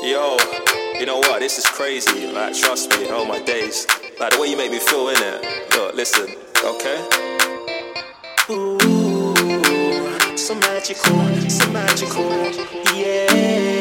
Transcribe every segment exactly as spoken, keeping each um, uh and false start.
Yo, you know what? This is crazy. Like, trust me, oh my days. Like, the way you make me feel, innit? Look, listen, okay? Ooh, so magical, so magical, yeah.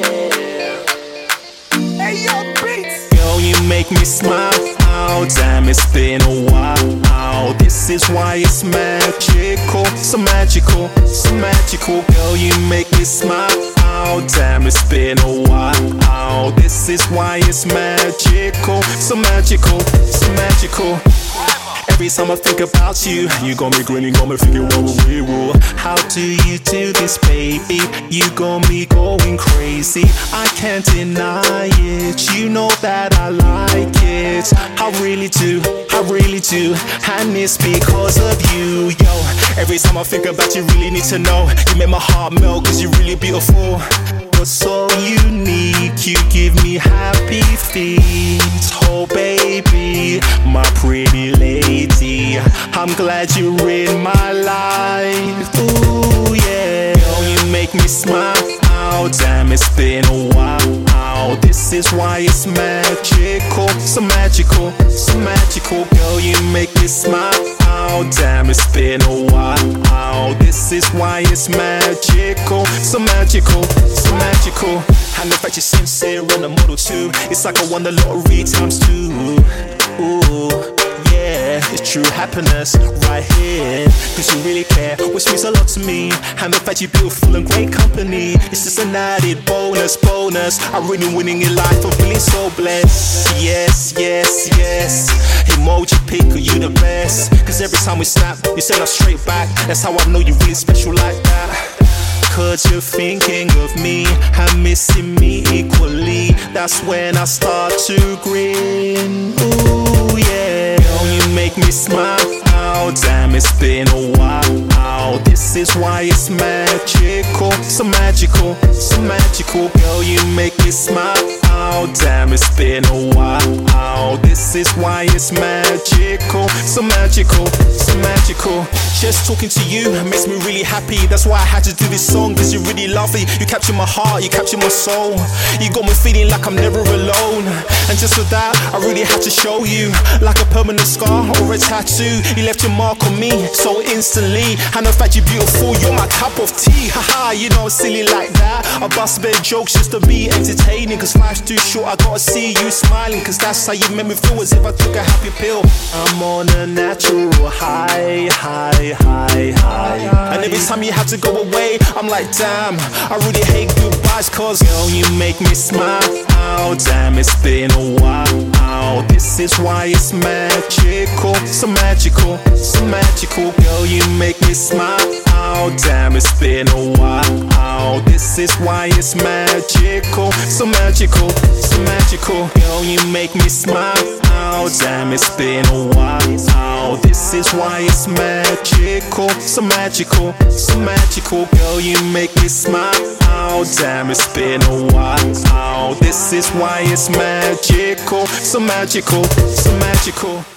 Hey, yo, beats! Girl, you make me smile. Damn, it's been a while. This is why it's magical, so magical, so magical. Girl, you make me smile. Damn, it's been a while. This is why it's magical, so magical, so magical. Every time I think about you, you got me grinning, got me thinking what we will. How do you do this, baby? You got me going crazy. I can't deny it. You know that I like it. I really do, I really do. And it's because of you, yo. Every time I think about you, really need to know. You make my heart melt, cause you're really beautiful. You're so unique, you give me happy feet. Oh baby, my pretty lady, I'm glad you're in my life. Ooh yeah, girl, you make me smile. Damn, it's been a while. This is why it's magical, so magical, so magical. Girl, you make me smile. Damn, it's been a while. This is why it's magical, so magical, so magical. And the fact you're sincere and a model too, it's like I won the lottery times two. Ooh, yeah, it's true happiness right here. Cause you really care, which means a lot to me. And the fact you're beautiful and great company, it's just an added bonus, bonus. I'm really winning in life, I'm feeling so blessed. Yes, yes, yes. Emoji picker, you the best. Cause every time we snap, you send us straight back. That's how I know you're really special like that. Cause you're thinking of me and missing me equally. That's when I start to grin. Ooh yeah, girl, you make me smile. Damn, it's been a while. This is why it's magical, so magical, so magical. Girl, you make me smile. Damn, it's been a while. This is why it's magical, so magical, so magical. Just talking to you makes me really happy. That's why I had to do this song, cause you're really lovely. You capture my heart, you capture my soul. You got me feeling like I'm never alone. And just for that, I really had to show you. Like a permanent scar or a tattoo, you left your mark on me so instantly. And the fact you're beautiful, you're my cup of tea. Haha, you know I'm silly like that. I bust bad jokes just to be entertaining. Cause life's too short, I gotta see you smiling. Cause that's how you make me feel, as if I took a happy pill. I'm on a natural high, high, high, high. And every time you have to go away, I'm like damn, I really hate goodbyes. Cause girl, you make me smile. Damn, it's been a while. This is why it's magical, so magical, so magical. Girl, you make me smile. Damn, it's been a while. This is why it's magical, so magical, so magical. Girl, you make me smile. Damn, it's been a while. This is why it's magical, so magical, so magical. Girl, you make me smile. Damn, it's been a while. This is why it's magical, so magical, so magical.